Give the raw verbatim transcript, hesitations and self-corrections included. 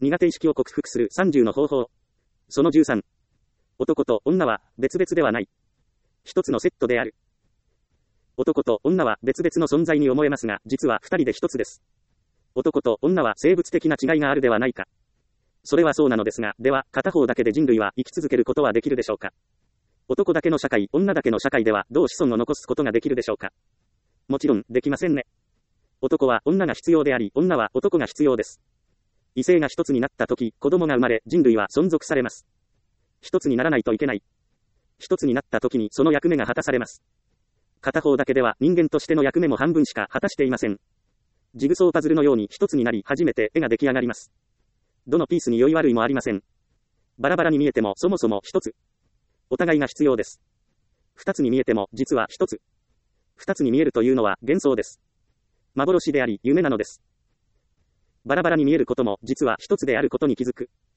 苦手意識を克服するさんじゅうの方法。そのじゅうさん。男と女は別々ではない。一つのセットである。男と女は別々の存在に思えますが、実は二人で一つです。男と女は生物的な違いがあるではないか。それはそうなのですが、では、片方だけで人類は生き続けることはできるでしょうか。男だけの社会、女だけの社会では、どう子孫を残すことができるでしょうか。もちろん、できませんね。男は女が必要であり、女は男が必要です。異性が一つになったとき、子供が生まれ、人類は存続されます。一つにならないといけない。一つになったときにその役目が果たされます。片方だけでは人間としての役目も半分しか果たしていません。ジグソーパズルのように一つになり初めて絵が出来上がります。どのピースに良い悪いもありません。バラバラに見えてもそもそも一つ。お互いが必要です。二つに見えても実は一つ。二つに見えるというのは幻想です。幻であり夢なのです。バラバラに見えることも実は一つであることに気づく。